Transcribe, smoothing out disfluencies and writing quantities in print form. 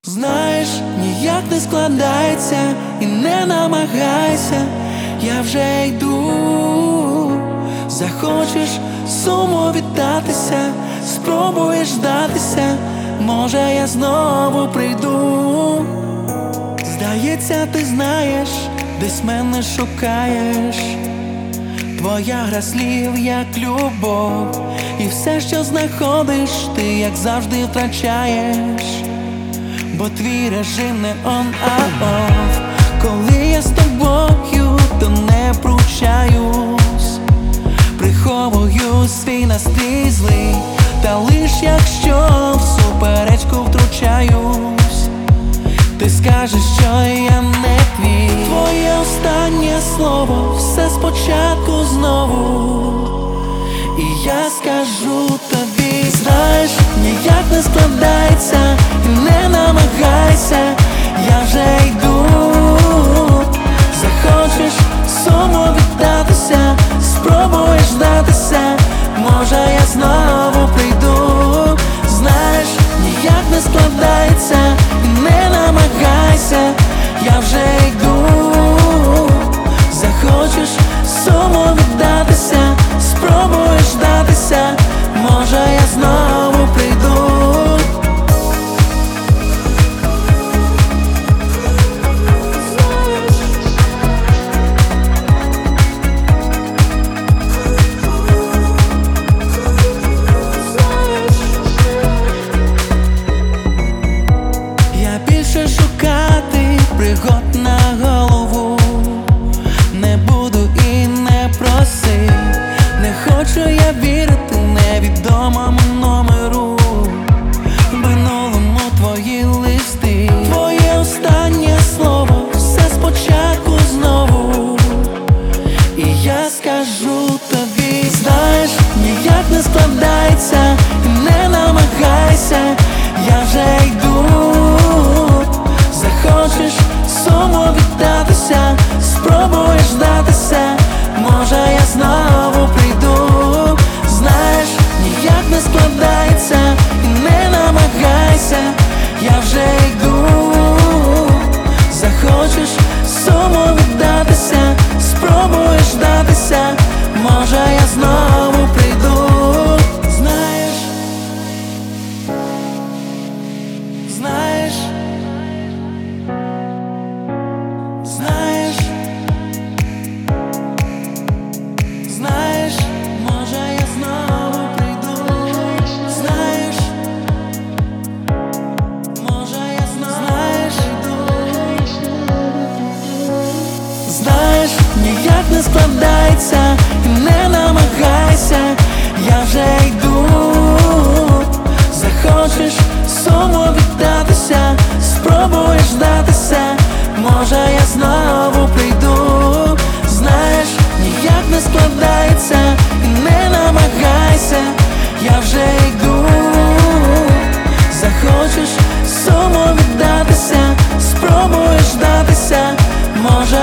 Знаєш, ніяк не складається і не намагайся, я вже йду. Захочеш суму віддатися, спробуєш здатися, може я знову прийду. Здається, ти знаєш, десь мене шукаєш. Твоя гра слів, як любов, і все, що знаходиш, ти, як завжди, втрачаєш. Бо твій режим не on-а-off. Коли я з тобою, то не пручаюсь, приховую свій настрій злий, та лиш якщо в суперечку втручаюсь. Ти скажеш, що я не твій. Твоє останнє слово, все спочатку знову. І я скажу тобі, знаєш, ніяк не складається і не намагайся, я вже йду. Захочеш суму віддатися, спробуєш здатися, може я знову прийду. Знаєш, ніяк не складається і не намагайся, я вже йду. Захочеш суму віддатися, спробуєш здатися, може я знову прийду. Я більше шукати пригод на голову не буду і не проси. Не хочу я вірити невідомому номеру, минулому твої листи. Твоє останнє слово, все спочатку знову. І я скажу тобі, знаєш, ніяк не складається і не намагайся, я вже йду. Захочеш суму віддатися, спробуєш здатися, може я знову прийду. Знаєш, ніяк не складається і не намагайся, я вже йду. Захочеш суму віддатися, спробуєш здатися, може я знову прийду. Знаєш, знаєш, знаєш, знаєш, може я знову прийду. Знаєш, може я знову прийду. Знаєш, ніяк не складається і не намагайся, я вже йду. Захочеш суму віддатися, спробуєш здатися, може я знову прийду. Знаєш, ніяк не складається і не намагайся, я вже йду. Захочеш суму віддатися, спробуєш здатися, може